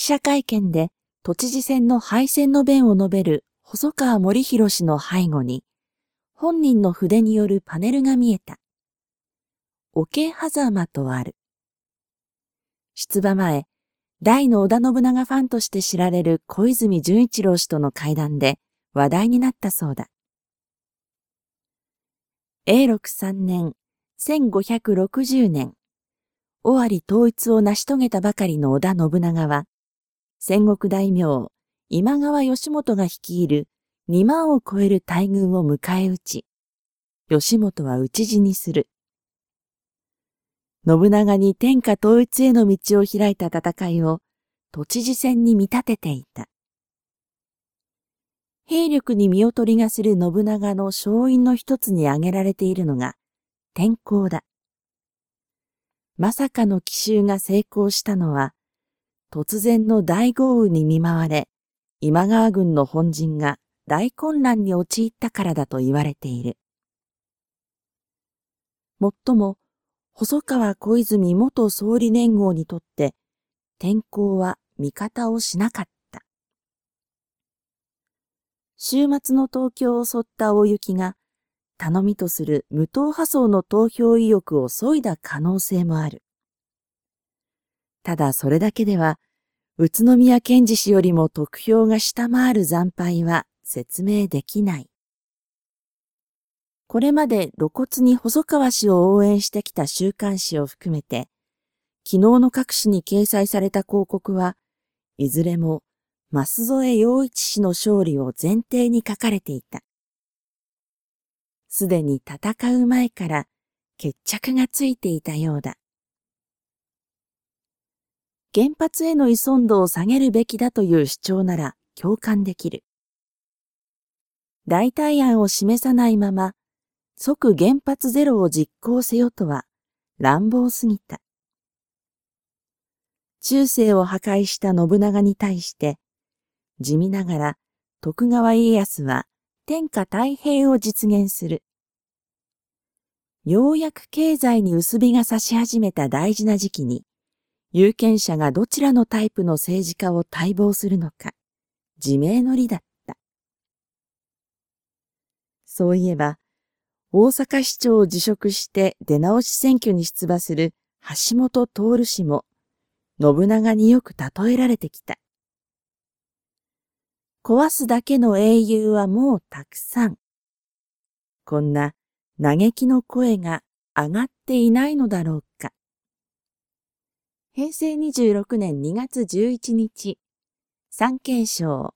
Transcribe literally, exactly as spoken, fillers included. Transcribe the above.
者会見で都知事選の敗戦の弁を述べる細川護熙氏の背後に、本人の筆によるパネルが見えた。桶狭間とある。出馬前、大の織田信長ファンとして知られる小泉純一郎氏との会談で話題になったそうだ。永禄さんねん、せんごひゃくろくじゅうねん、尾張統一を成し遂げたばかりの織田信長は、戦国大名今川義元が率いるにまんを超える大軍を迎え撃ち、義元は討ち死にする。信長に天下統一への道を開いた戦いを都知事選に見立てていた。兵力に見劣りがする信長の勝因の一つに挙げられているのが天候だ。まさかの奇襲が成功したのは、突然の大豪雨に見舞われ、今川軍の本陣が大混乱に陥ったからだと言われている。もっとも、細川小泉元総理連合にとって、天候は味方をしなかった。週末の東京を襲った大雪が、頼みとする無党派層の投票意欲を削いだ可能性もある。ただそれだけでは、宇都宮健治氏よりも得票が下回る惨敗は説明できない。これまで露骨に細川氏を応援してきた週刊誌を含めて、昨日の各紙に掲載された広告は、いずれも舛添洋一氏の勝利を前提に書かれていた。すでに戦う前から決着がついていたようだ。原発への依存度を下げるべきだという主張なら共感できる。代替案を示さないまま、即原発ゼロを実行せよとは乱暴すぎた。中世を破壊した信長に対して、地味ながら徳川家康は天下太平を実現する。ようやく経済に薄日が差し始めた大事な時期に、有権者がどちらのタイプの政治家を待望するのか、自明の理だった。そういえば、大阪市長を辞職して出直し選挙に出馬する橋本徹氏も、信長によく例えられてきた。壊すだけの英雄はもうたくさん。こんな嘆きの声が上がっていないのだろうか。へいせいにじゅうろくねんにがつじゅういちにち、産経省